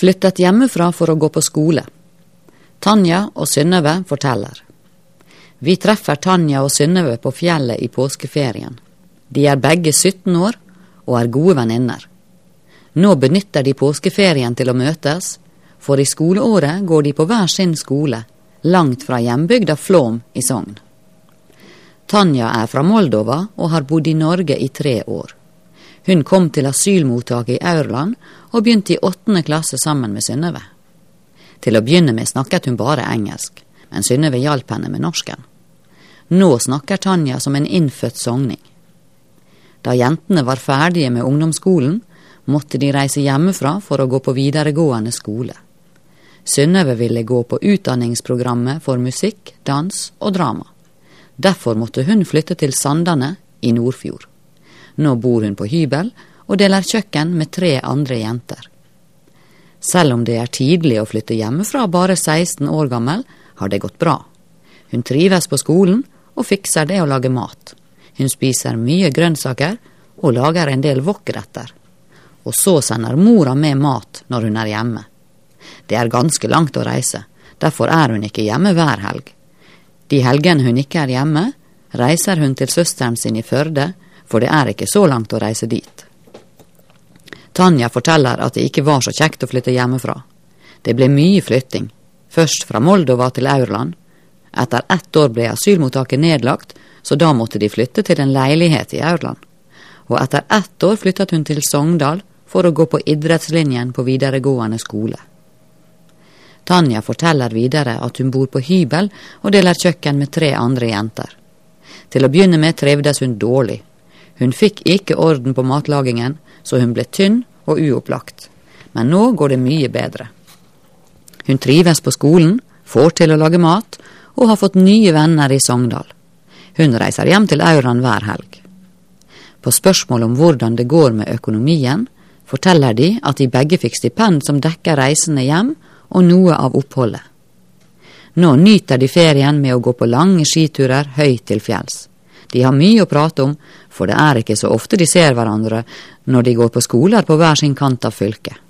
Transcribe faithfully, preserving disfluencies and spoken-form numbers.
Flyttet hjemmefra for å gå på skole. Tanja og Synnøve forteller. Vi treffer Tanja og Synnøve på fjellet i påskeferien. De er begge sytten år og er gode venninner. Nå benytter de påskeferien til å møtes, for i skoleåret går de på hver sin skole, langt fra hjembygda Flåm i Sogn. Tanja er fra Moldova og har bodd i Norge i tre år. Hun kom til asylmottaket i Aurland og begynte i åttende klasse sammen med Synnøve. Til å begynne med snakket hun bare engelsk, men Synnøve hjalp henne med norsken. Nå snakker Tanja som en innfødt sogning. Da jentene var ferdige med ungdomsskolen, måtte de reise hjemmefra for å gå på videregående skole. Synnøve ville gå på utdanningsprogrammet for musikk, dans og drama. Derfor måtte hun flytte til Sandane i Nordfjord. Nå bor hun på hybel og deler kjøkken med tre andre jenter. Selv om det er tidlig å flytte hjemmefra bare seksten år gammel, har det gått bra. Hun trives på skolen og fikser det å lage mat. Hun spiser mye grønnsaker og lager en del wokretter. Og så sender mora med mat når hun er hjemme. Det er ganske langt å reise, derfor er hun ikke hjemme hver helg. De helgene hun ikke er hjemme, reiser hun til søsteren sin i Førde, for det er ikke så langt å reise dit. Tanja forteller at det ikke var så kjekt å flytte hjemmefra. Det ble mye flytting, først fra Moldova til Aurland. Etter ett år ble asylmottaket nedlagt, så da måtte de flytte til en leilighet i Aurland. Og etter ett år flyttet hun til Sogndal for å gå på idrettslinjen på videregående skole. Tanja forteller videre at hun bor på hybel og deler kjøkken med tre andre jenter. Til å begynne med trevdes hun dårlig. Hun fikk ikke orden på matlagingen, så hun ble tynn og uopplagt. Men nå går det mye bedre. Hun trives på skolen, får til å lage mat, og har fått nye venner i Sogndal. Hun reiser hjem til Aurland hver helg. På spørsmål om hvordan det går med økonomien, forteller de at de begge fikk stipend som dekker reisende hjem og noe av oppholdet. Nå nyter de ferien med å gå på lange skiturer høyt til fjells. De har mye å prate om, for det er ikke så ofte de ser hverandre når de går på skoler på hver sin kant av fylket.